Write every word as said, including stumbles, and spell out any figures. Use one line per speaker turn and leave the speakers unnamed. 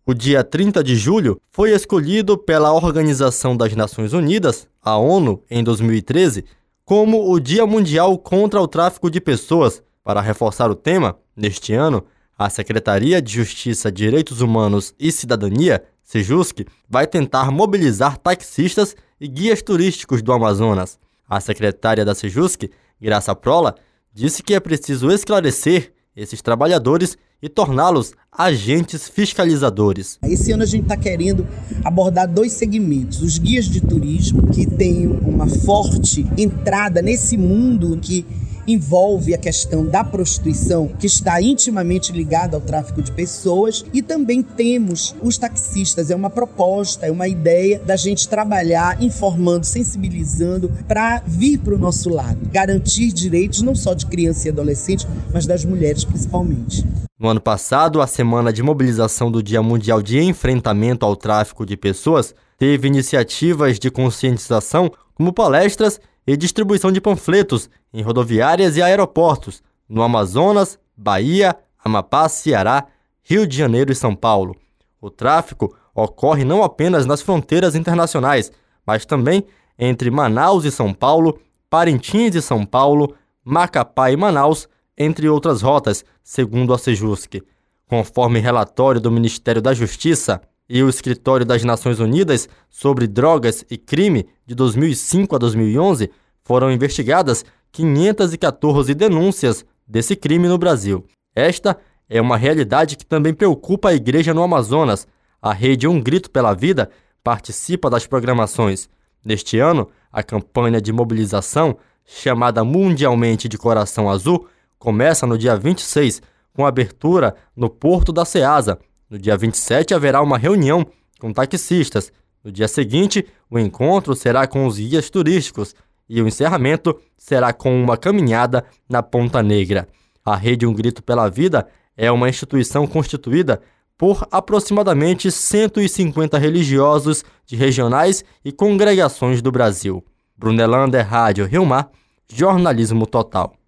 O dia trinta de julho foi escolhido pela Organização das Nações Unidas, a ONU, em dois mil e treze, como o Dia Mundial contra o Tráfico de Pessoas. Para reforçar o tema, neste ano, a Secretaria de Justiça, Direitos Humanos e Cidadania, SEJUSC, vai tentar mobilizar taxistas e guias turísticos do Amazonas. A secretária da SEJUSC, Graça Prola, disse que é preciso esclarecer esses trabalhadores e torná-los agentes fiscalizadores.
Esse ano a gente está querendo abordar dois segmentos. Os guias de turismo, que têm uma forte entrada nesse mundo que envolve a questão da prostituição, que está intimamente ligada ao tráfico de pessoas, e também temos os taxistas. É uma proposta, é uma ideia da gente trabalhar informando, sensibilizando para vir para o nosso lado, garantir direitos não só de criança e adolescente, mas das mulheres principalmente.
No ano passado, a Semana de Mobilização do Dia Mundial de Enfrentamento ao Tráfico de Pessoas teve iniciativas de conscientização, como palestras e distribuição de panfletos em rodoviárias e aeroportos, no Amazonas, Bahia, Amapá, Ceará, Rio de Janeiro e São Paulo. O tráfico ocorre não apenas nas fronteiras internacionais, mas também entre Manaus e São Paulo, Parintins e São Paulo, Macapá e Manaus, entre outras rotas, segundo a SEJUSC. Conforme relatório do Ministério da Justiça e o Escritório das Nações Unidas sobre Drogas e Crime de dois mil e cinco a dois mil e onze, foram investigadas quinhentas e quatorze denúncias desse crime no Brasil. Esta é uma realidade que também preocupa a Igreja no Amazonas. A rede Um Grito pela Vida participa das programações. Neste ano, a campanha de mobilização, chamada mundialmente de Coração Azul, começa no dia vinte e seis, com abertura no Porto da Ceasa. No dia vinte e sete haverá uma reunião com taxistas. No dia seguinte, o encontro será com os guias turísticos e o encerramento será com uma caminhada na Ponta Negra. A Rede Um Grito pela Vida é uma instituição constituída por aproximadamente cento e cinquenta religiosos de regionais e congregações do Brasil. Brunelander, Rádio Rio Mar, Jornalismo Total.